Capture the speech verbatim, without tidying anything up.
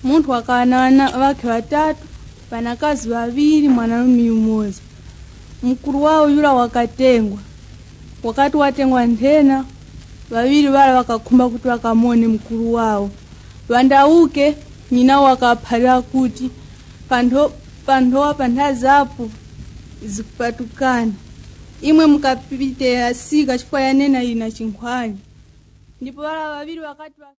Munthu akana wake watatu, panakazi wawili, mwanamume mmoja. Mkulu wao yula wakatengwa. Wakati watengwa ndena, wawili wale wakakumba kuti wakamone mkulu wao. Wandauke nyina wakaphala kuti pantho pantho panthazapo zikupatukana. Imwe mukapite asika chifukwa yanena ina chinkhwani. Ndipo wala wawili wakati